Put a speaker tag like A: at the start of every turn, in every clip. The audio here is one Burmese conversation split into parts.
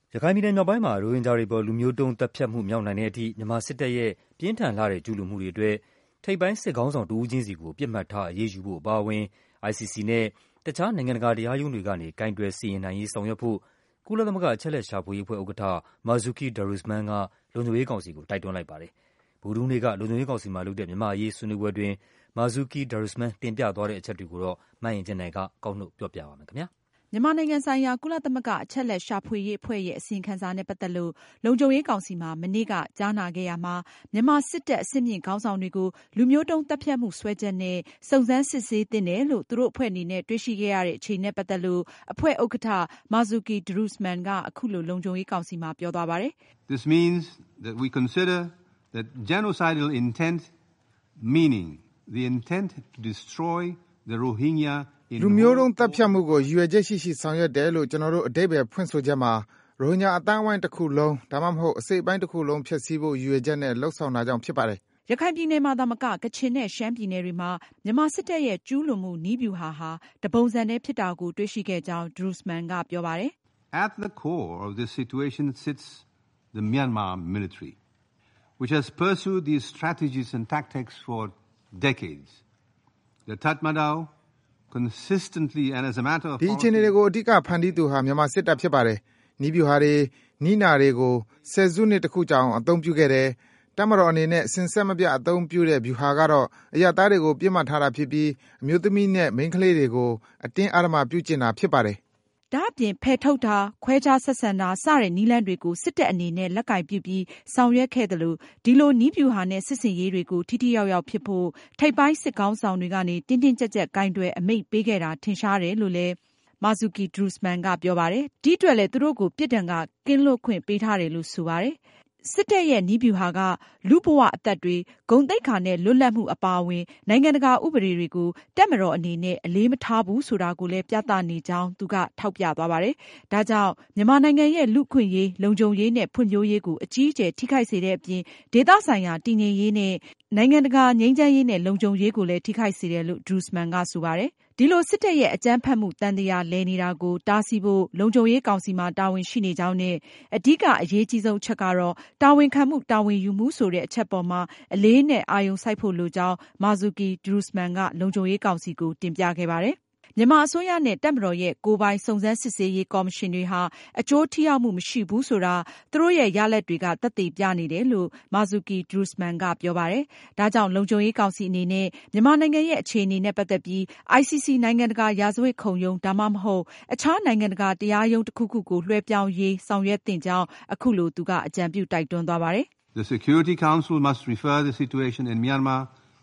A: ရခိုင်ပြည်နယ်မြောက်ပိုင်းမှာရိုဟင်ဂျာတွေပေါ်လူမျိုးတုံးသတ်ဖြတ်မှုမြောက်နိုင်တဲ့အထိမြန်မာစစ်တပ်ရဲ့ပြင်းထန်လှတဲ့ကျူးလွန်မှုတွေအတွက်ထိပ်ပိုင်းစစ်ခေါင်းဆောင်တဦးချင်းစီကိုပြစ်မှတ်ထားအရေးယူဖို့အပါအဝင် ICC နဲ့တခြားနိုင်ငံတကာတရားရုံးတွေကနေကိုင်တွယ်စီရင်နိုင်ရေးဆောင်ရွက်ဖို့ကုလသမဂ္ဂအချက်အလက်ရှာဖွေရေးအဖွဲ့ဥက္ကဋ္ဌ Marzuki Darusman ကလုံခြုံရေးကောင်စီကိုတိုက်တွန်းလိုက်ပါတယ်။ဗုဒ္ဓဟူးနေ့ကလုံခြုံရေးကောင်စီမှာလုပ်တဲ့မြန်မာ့အရေးဆွေးနွေးပွဲအတွင်း Marzuki Darusman တင်ပြသွားတဲ့အချက်တွေကိုတော့မအင်ကြင်းနိုင်ကကောက်နှုတ်ပြောပြပါမယ်ခင်ဗျာ။
B: မြန်မာနိုင်ငံဆိုင်ရာကုလသမဂ္ဂအချက်အလက်ရှာဖွေရေးအဖွဲ့ရဲ့အစီရင်ခံစာနဲ့ပတ်သက်လို့လုံခြုံရေးကောင်စီမှာမနေ့ကကြားနာခဲ့ရာမှာမြန်မာစစ်တပ်အဆင့်မြင့်ခေါင်းဆောင်တွေကိုလူမျိုးတုံးသတ်ဖြတ်မှုစွဲချက်နဲ့စုံစမ်းစစ်ဆေးသင့်တယ်လို့သူတို့အဖွဲ့အနေနဲ့တွေ့ရှိခဲ့ရတဲ့အခြေအနေနဲ့ပတ်သက်လို့အဖွဲ့ဥက္ကဋ္ဌ Marzuki Darusman ကအခုလိုလုံခြုံရေးကောင်စီမှာပြောသွားပါတယ်
C: ။ This means that we consider that genocidal intent, meaning the intent to destroy the Rohingya
D: လူမျိုးတုံးသတ်ဖြတ်မှုကိုရည်ရွယ်ချက်ရှိရှိဆောင်ရွက်တယ်လို့ကျွန်တော်တို့အဓိပ္ပာယ်ဖွင့်ဆိုချက်မှာရိုဟင်ဂျာအတိုင်းအဝိုင်းတစ်ခုလုံးဒါမှမဟုတ်အစိတ်အပိုင်းတစ်ခုလုံးဖျက်ဆီးဖို့ရည်ရွယ်ချက်နဲ့လှုပ်ဆောင်တာကြောင့်ဖြစ်ပါတယ်
B: ။ရခိုင်ပြည်နယ်မှာသာမကကချင်နဲ့ရှမ်းပြည်နယ်တွေမှာမြန်မာစစ်တပ်ရဲ့ကျူးလွန်မှုနည်းဗျူဟာတပုံစံနဲ့ဖြစ်တာကိုတွေ့ရှိခဲ့ကြောင်း Darusman ကပြောပါတယ်
C: ။ At the core of this situation sits the Myanmar military, which has pursued these strategies and tactics for decades. The Tatmadaw consistently and as a matter of
D: ဒီအခြေအနေတွေကိုအဓိကဖန်တီးသူဟာမြန်မာစစ်တပ်ဖြစ်ပါတယ်။နီးဗျူဟာတွေနီးနာတွေကိုဆယ်စုနှစ်တခုကြာအောင်အသုံးပြုခဲ့တယ်။တပ်မတော်အနေနဲ့စင်ဆက်မပြအသုံးပြုတဲ့ဗျူဟာကတော့အရပ်သားတွေကိုပြစ်မှတ်ထားတာဖြစ်ပြီးအမျိုးသမီးနဲ့မိန်းကလေးတွေကိုအတင်းအဓမ္မပြုကျင့်တာဖြစ်ပါတယ်
B: ။ဒါ့အပြင်ဖယ်ထုတ်တာခွဲခြားဆက်ဆံတာစတဲ့နည်းလမ်းတွေကိုစစ်တပ်အနေနဲ့လက်ကိုင်ပြုပြီးဆောင်ရွက်ခဲ့တယ်လို့ဒီလိုနည်းဗျူဟာနဲ့စစ်ဆင်ရေးတွေကိုထိထိရောက်ရောက်ဖြစ်ဖို့ထိပ်ပိုင်းစစ်ခေါင်းဆောင်တွေကနေတင်းတင်းကြပ်ကြပ်ကင်တွယ်အမိန့်ပေးခဲ့တာထင်ရှားတယ်လို့လည်းMarzuki Darusman ကပြောပါတယ်။ဒီအတွက်လည်းသူတို့ကိုပြစ်ဒဏ်ကကင်းလွတ်ခွင့်ပေးထားတယ်လို့ဆိုပါတယ်။စစ်တပ်ရဲ့နည်းဗျူဟာကလူ့ဘဝအသက်တွေဂုဏ်သိက္ခာနဲ့လွတ်လပ်မှုအပါအဝင်နိုင်ငံတကာဥပဒေတွေကိုတပ်မတော်အနေနဲ့အလေးမထားဘူးဆိုတာကိုလည်းပြသနေကြောင်းသူကထောက်ပြသွားပါတယ်။ဒါကြောင့်မြန်မာနိုင်ငံရဲ့လူ့အခွင့်အရေးလုံခြုံရေးနဲ့ဖွံ့ဖြိုးရေးကိုအကြီးအကျယ်ထိခိုက်စေတဲ့အပြင်ဒေသဆိုင်ရာတည်ငြိမ်ရေးနဲ့နိုင်ငံတကာငြိမ်းချမ်းရေးနဲ့လုံခြုံရေးကိုလည်းထိခိုက်စေတယ်လို့ Darusman ကဆိုပါတယ်။ဒီလိုစစ်တပ်ရဲ့အကြမ်းဖက်မှုတန်တရားလည်နေတာကိုတားဆီးဖို့လုံခြုံရေးကောင်စီမှာတာဝန်ရှိနေကြောင်းနဲ့အဓိကအရေးကြီးဆုံးအချက်ကတော့တာဝန်ခံမှုတာဝန်ယူမှုဆိုတဲ့အချက်ပေါ်မှာအလေးနဲ့အာရုံစိုက်ဖို့လိုကြောင်း Marzuki Darusman ကလုံခြုံရေးကောင်စီကိုတင်ပြခဲ့ပါတယ်။မြန်မာအစိုးရနဲ့တပ်မတော်ရဲ့ကိုယ်ပိုင်စုံစမ်းစစ်ဆေးရေးကော်မရှင်တွေဟာအကျိုးထိရောက်မှုမရှိဘူးဆိုတာသူတို့ရဲ့ရလဒ်တွေကသက်သေပြနေတယ်လို့ Marzuki Darusman ကပြောပါတယ်။ဒါကြောင့်လုံခြုံရေးကောင်စီအနေနဲ့မြန်မာနိုင်ငံရဲ့အခြေအနေနဲ့ပတ်သက်ပြီး ICC နိုင်ငံတကာရာဇဝတ်ခုံရုံးဒါမှမဟုတ်အခြားနိုင်ငံတကာတရားရုံးတစ်ခုခုကိုလွှဲပြောင်းရေးဆောင်ရွက်သင့်ကြောင်းအခုလိုသူကအကြံပြုတိုက်တွန်းသွားပါတယ်
C: ။ The Security Council must refer the situation in Myanmar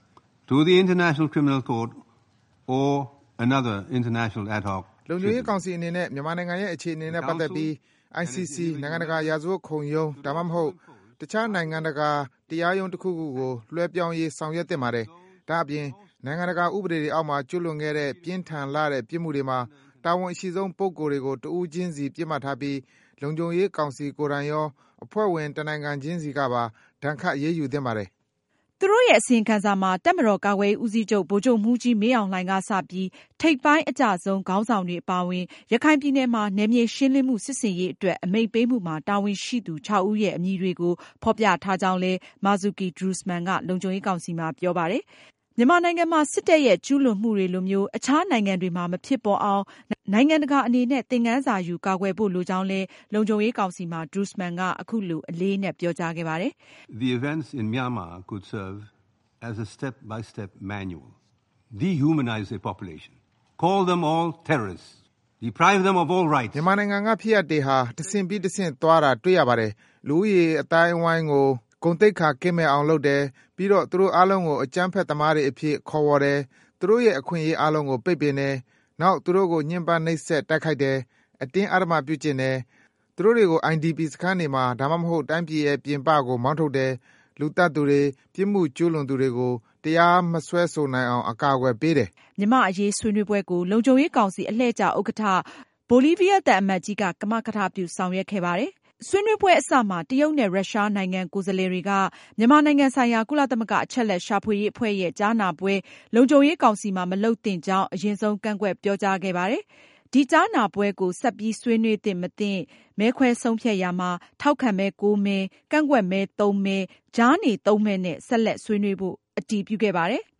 C: to the International Criminal Court or another international ad hoc
D: လုံခြုံရေးကောင်စီအနေနဲ့မြန်မာနိုင်ငံရဲ့အခြေအနေနဲ့ပတ်သက်ပြီး ICC နိုင်ငံတကာရာဇဝတ်ခုံရုံးဒါမှမဟုတ်တခြားနိုင်ငံတကာတရားရုံးတစ်ခုခုကိုလွှဲပြောင်းရေးဆောင်ရွက်သင့်ပါတယ်။ဒါ့အပြင်နိုင်ငံတကာဥပဒေတွေအောက်မှာကျူးလွန်ခဲ့တဲ့ပြင်းထန်လှတဲ့ပြစ်မှုတွေမှာတာဝန်အရှိဆုံးပုဂ္ဂိုလ်တွေကိုတဦးချင်းစီပြစ်မှတ်ထားပြီးလုံခြုံရေးကောင်စီကိုယ်တိုင်ရောအဖွဲ့ဝင်တနိုင်ငံချင်းစီကပါဒဏ်ခတ်အရေးယူသင့်ပါတယ်
B: သူတို့ရဲ့အစီရင်ခံစာမှာတပ်မတော်ကာကွယ်ရေးဦးစီးချုပ်ဗိုလ်ချုပ်မှူးကြီးမင်းအောင်လှိုင်ကစပြီးထိပ်ပိုင်းအကျဆုံးခေါင်းဆောင်တွေအပါအဝင်ရခိုင်ပြည်နယ်မှာနယ်မြေရှင်းလင်းမှုစစ်ဆင်ရေးအတွက်အမိန့်ပေးမှုမှာတာဝန်ရှိသူ 6 ဦးရဲ့အမည်တွေကိုဖေါ်ပြထားကြောင်းလည်း Marzuki Darusman ကလုံခြုံရေးကောင်စီမှာပြောပါတယ်။မြန်မာနိုင်ငံမှာစစ်တပ်ရဲ့ကျူးလွန်မှုတွေလိုမျိုးအခြားနိုင်ငံတွေမှာမဖြစ်ပေါ်အောင်နိုင်ငံတကာအနေနဲ့သင်ခန်းစာယူကာကွယ်ဖို့လိုကြောင်းလည်းလုံခြုံရေးကောင်စီမှာ Darusman ကအခုလိုအလေးနဲ့ပြောကြားခဲ့ပါတယ်
C: ။ The events in Myanmar could serve as a step-by-step manual. Dehumanize the population. Call them all terrorists. Deprive them of all rights.
D: မြန်မာနိုင်ငံကဖြစ်ရပ်တွေဟာတဆင့်ပြီးတဆင့်သွားတာတွေ့ရပါတယ်။လူဦးရေအတိုင်းအဝိုင်းကိုဂုဏ်သိက္ခာကင်းမဲ့အောင်လုပ်တယ်ပြီးတော့သူတို့အားလုံးကိုအကြမ်းဖက်သမားတွေအဖြစ်ခေါ်ဝေါ်တယ်သူတို့ရဲ့အခွင့်အရေးအားလုံးကိုပိတ်ပင်တယ်နောက်သူတို့ကိုညှဉ်းပန်းနှိပ်စက်တိုက်ခိုက်တယ်အတင်းအဓမ္မပြုကျင့်တယ်သူတို့တွေကို IDP စခန်းတွေမှာဒါမှမဟုတ်တိုင်းပြည်ရဲ့ပြင်ပကိုမောင်းထုတ်တယ်လူသတ်သူတွေပြစ်မှုကျူးလွန်သူတွေကိုတရားမစွဲဆိုနိုင်အောင်အကာအကွယ်ပေးတယ်
B: မြန်မာအရေးဆွေးနွေးပွဲကိုလုံခြုံရေးကောင်စီအလှည့်ကျဥက္ကဋ္ဌဘိုလီးဗီးယားသံအမတ်ကြီးကကမကထပြုဆောင်ရွက်ခဲ့ပါတယ်။ဆွေးနွေးပွဲအစမှာတရုတ်နဲ့ရုရှားနိုင်ငံကိုယ်စားလှယ်တွေကမြန်မာနိုင်ငံဆိုင်ရာကုလသမဂ္ဂအချက်အလက်ရှာဖွေရေးအဖွဲ့ရဲ့ကြားနာပွဲလုံခြုံရေးကောင်စီမှာမလုပ်သင့်ကြောင်းအရင်ဆုံးကန့်ကွက်ပြောကြားခဲ့ပါတယ်။ဒီကြားနာပွဲကိုဆက်ပြီးဆွေးနွေးသင့်မသင့်မဲခွဲဆုံးဖြတ်ရာမှာထောက်ခံမဲ9မဲကန့်ကွက်မဲ3မဲကြားနေ3မဲနဲ့ဆက်လက်ဆွေးနွေးဖို့အတည်ပြုခဲ့ပါတယ်။